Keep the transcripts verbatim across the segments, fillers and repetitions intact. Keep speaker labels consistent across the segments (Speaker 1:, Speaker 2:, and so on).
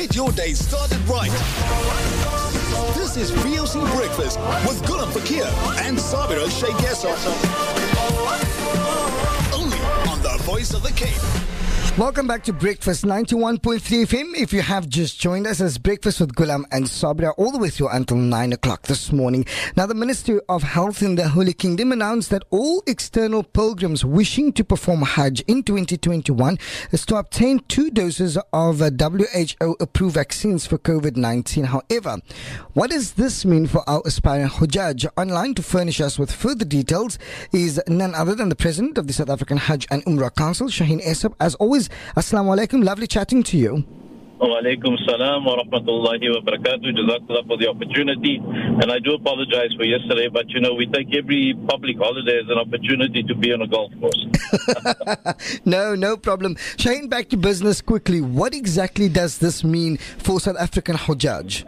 Speaker 1: Get your day started right. This is V O C Breakfast with Gulam Fakir and Sabira Sheikh Yasser. Only on the Voice of the Cape.
Speaker 2: Welcome back to Breakfast ninety-one point three F M. If you have just joined us, as Breakfast with Gulam and Sabira all the way through until nine o'clock this morning. Now, the Ministry of Health in the Holy Kingdom announced that all external pilgrims wishing to perform Hajj in twenty twenty-one is to obtain two doses of uh, W H O-approved vaccines for COVID nineteen. However, what does this mean for our aspiring Hujjaj? Online to furnish us with further details is none other than the President of the South African Hajj and Umrah Council, Shaheen Essop. As always, Assalamu alaikum. Lovely chatting to you.
Speaker 3: Wa alaikum salam wa rahmatullahi wa barakatuh. Jazakallah for the opportunity. And I do apologize for yesterday, but you know, we take every public holiday as an opportunity to be on a golf course.
Speaker 2: no, no problem. Shaheen, back to business quickly. What exactly does this mean for South African Hujjaj?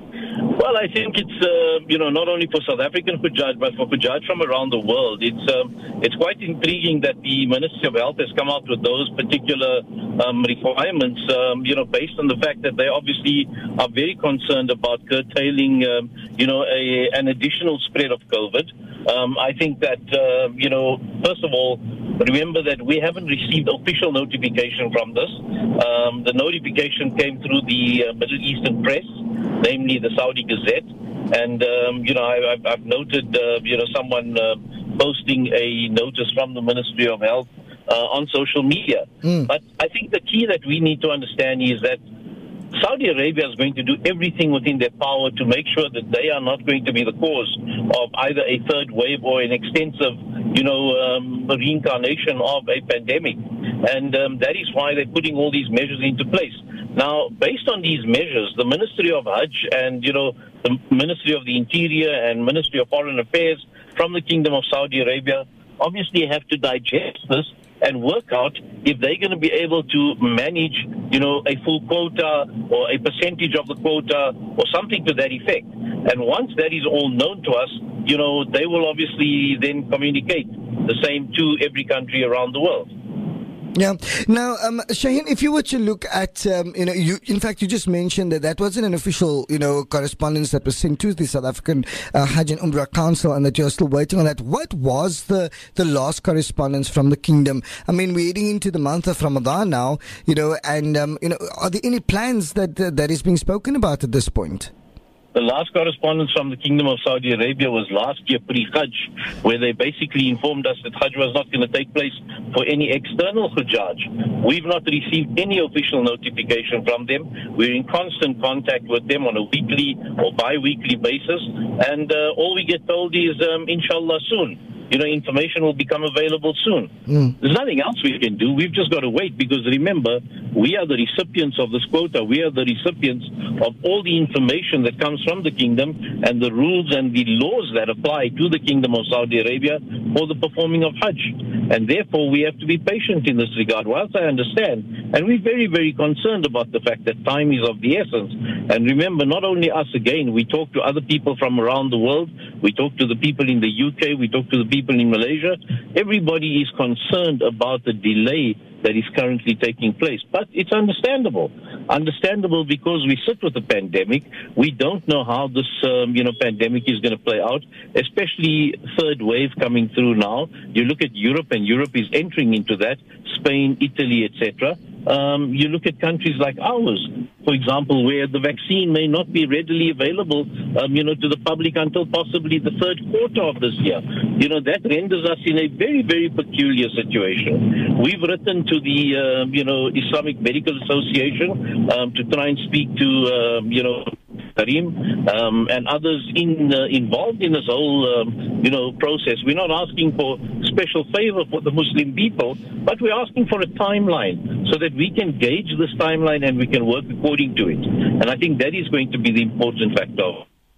Speaker 3: Well, I think it's, uh, you know, not only for South African Hujjaj, but for Hujjaj from around the world. It's um, it's quite intriguing that the Ministry of Health has come out with those particular um, requirements, um, you know, based on the fact that they obviously are very concerned about curtailing, um, you know, a, an additional spread of COVID. Um, I think that, uh, you know, first of all, remember that we haven't received official notification from this. Um, the notification came through the uh, Middle Eastern press, namely the Saudi Gazette. And, um, you know, I, I've, I've noted, uh, you know, someone uh, posting a notice from the Ministry of Health uh, on social media. Mm. But I think the key that we need to understand is that Saudi Arabia is going to do everything within their power to make sure that they are not going to be the cause of either a third wave or an extensive, you know, um, reincarnation of a pandemic. And um, that is why they're putting all these measures into place. Now, based on these measures, the Ministry of Hajj and, you know, the Ministry of the Interior and Ministry of Foreign Affairs from the Kingdom of Saudi Arabia obviously have to digest this and work out if they're going to be able to manage, you know, a full quota or a percentage of the quota or something to that effect. And once that is all known to us, you know, they will obviously then communicate the same to every country around the world.
Speaker 2: Yeah. Now, um, Shaheen, if you were to look at, um, you know, you, in fact, you just mentioned that that wasn't an official, you know, correspondence that was sent to the South African uh, Hajj and Umrah Council, and that you're still waiting on that. What was the, the last correspondence from the kingdom? I mean, we're heading into the month of Ramadan now, you know, and, um, you know, are there any plans that, uh, that is being spoken about at this point?
Speaker 3: The last correspondence from the Kingdom of Saudi Arabia was last year pre-Hajj, where they basically informed us that Hajj was not going to take place for any external Hujjaj. We've not received any official notification from them. We're in constant contact with them on a weekly or bi-weekly basis, and uh, all we get told is, um, inshallah, soon. You know, information will become available soon. Mm. There's nothing else we can do. We've just got to wait, because remember, we are the recipients of this quota. We are the recipients of all the information that comes from the kingdom and the rules and the laws that apply to the Kingdom of Saudi Arabia for the performing of Hajj. And therefore, we have to be patient in this regard. Whilst I understand, and we're very, very concerned about the fact that time is of the essence. And remember, not only us again, we talk to other people from around the world. We talk to the people in the U K. We talk to the people people in Malaysia. Everybody is concerned about the delay that is currently taking place. But it's understandable. Understandable because we sit with the pandemic. We don't know how this, um, you know, pandemic is going to play out, especially third wave coming through now. You look at Europe, and Europe is entering into that, Spain, Italy, et cetera. Um, you look at countries like ours, for example, where the vaccine may not be readily available, um, you know, to the public until possibly the third quarter of this year. You know, that renders us in a very, very peculiar situation. We've written to the, uh, you know, Islamic Medical Association um, to try and speak to, um, you know, Karim, um, and others in, uh, involved in this whole, um, you know, process. We're not asking for special favor for the Muslim people, but we're asking for a timeline so that we can gauge this timeline and we can work according to it. And I think that is going to be the important factor.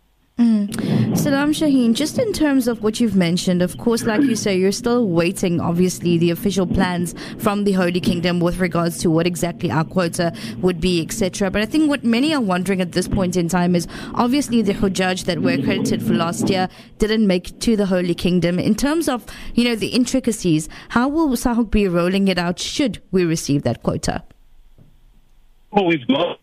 Speaker 4: Mm. Salam Shaheen, just in terms of what you've mentioned, of course, like you say, you're still waiting, obviously, the official plans from the Holy Kingdom with regards to what exactly our quota would be, et cetera. But I think what many are wondering at this point in time is, obviously, the Hujjaj that were accredited for last year didn't make it to the Holy Kingdom. In terms of, you know, the intricacies, how will S A H B be rolling it out should we receive that quota?
Speaker 3: Well, we've got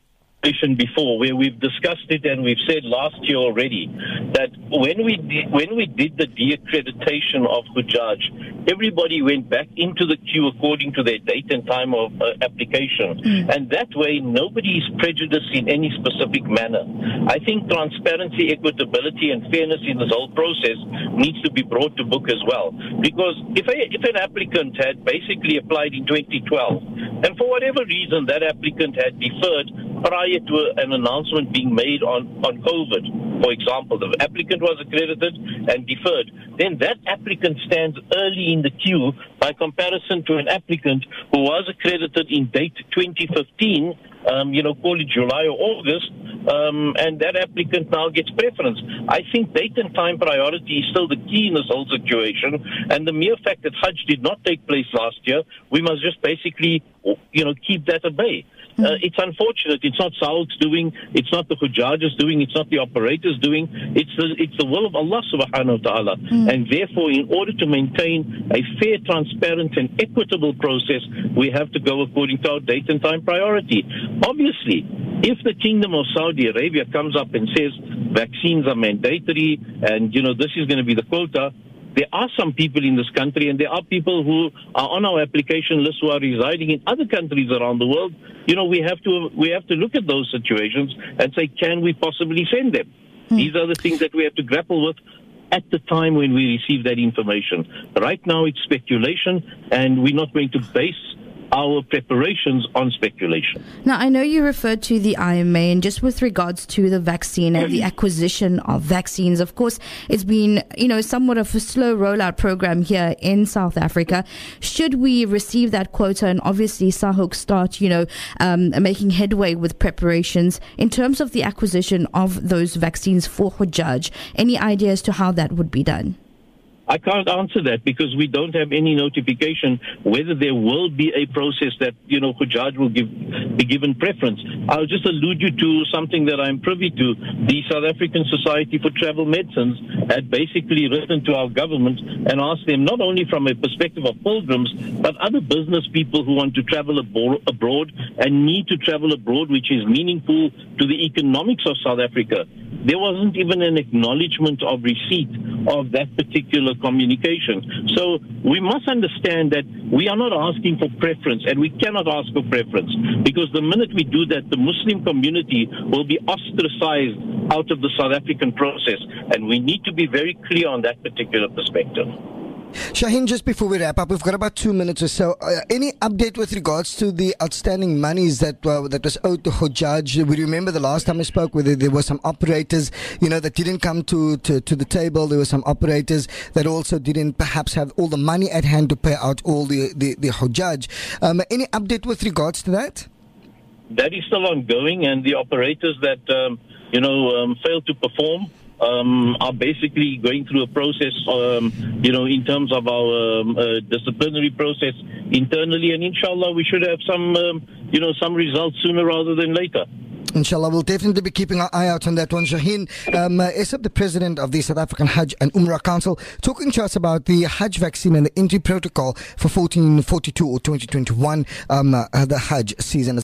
Speaker 3: situation before where we've discussed it and we've said last year already that when we did, when we did the de-accreditation of Hujjaj, everybody went back into the queue according to their date and time of uh, application. Mm. And that way, nobody is prejudiced in any specific manner. I think transparency, equitability, and fairness in this whole process needs to be brought to book as well. Because if, a, if an applicant had basically applied in twenty twelve, and for whatever reason that applicant had deferred prior to a, an announcement being made on, on COVID, for example, the applicant was accredited and deferred, then that applicant stands early in the queue by comparison to an applicant who was accredited in date twenty fifteen, um, you know, call it July or August, um, and that applicant now gets preference. I think date and time priority is still the key in this whole situation, and the mere fact that Hajj did not take place last year, we must just basically, you know, keep that at bay. Uh, it's unfortunate. It's not Saud's doing. It's not the Hujjaj's doing. It's not the operators doing. It's the it's the will of Allah subhanahu wa ta'ala. Mm. And therefore, in order to maintain a fair, transparent and equitable process, we have to go according to our date and time priority. Obviously, if the Kingdom of Saudi Arabia comes up and says vaccines are mandatory and, you know, this is going to be the quota, there are some people in this country, and there are people who are on our application list who are residing in other countries around the world. You know, we have to we have to look at those situations and say, can we possibly send them? Hmm. These are the things that we have to grapple with at the time when we receive that information. Right now, it's speculation, and we're not going to base our preparations on speculation.
Speaker 4: Now, I know you referred to the I M A, and just with regards to the vaccine and the acquisition of vaccines, of course, it's been, you know, somewhat of a slow rollout program here in South Africa. Should we receive that quota and obviously SAHOK start, you know, um, making headway with preparations in terms of the acquisition of those vaccines for Hujjaj, any idea as to how that would be done?
Speaker 3: I can't answer that because we don't have any notification whether there will be a process that, you know, Hujjaj will give, be given preference. I'll just allude you to something that I'm privy to. The South African Society for Travel Medicines had basically written to our government and asked them, not only from a perspective of pilgrims, but other business people who want to travel abo- abroad and need to travel abroad, which is meaningful to the economics of South Africa. There wasn't even an acknowledgement of receipt of that particular communication. So we must understand that we are not asking for preference, and we cannot ask for preference, because the minute we do that, the Muslim community will be ostracized out of the South African process, and we need to be very clear on that particular perspective.
Speaker 2: Shaheen, just before we wrap up, we've got about two minutes or so. Uh, any update with regards to the outstanding monies that uh, that was owed to Hujjaj? We remember the last time we spoke, whether there were some operators, you know, that didn't come to, to, to the table. There were some operators that also didn't perhaps have all the money at hand to pay out all the, the, the Hujjaj. Um, any update with regards to that?
Speaker 3: That is still ongoing, and the operators that, um, you know, um, failed to perform Um, are basically going through a process, um, you know, in terms of our um, uh, disciplinary process internally, and inshallah we should have some, um, you know, some results sooner rather than later.
Speaker 2: Inshallah, we'll definitely be keeping our eye out on that one. Shaheen um, uh, Essop, the president of the South African Hajj and Umrah Council, talking to us about the Hajj vaccine and the entry protocol for fourteen forty-two or twenty twenty-one, um, uh, the Hajj season.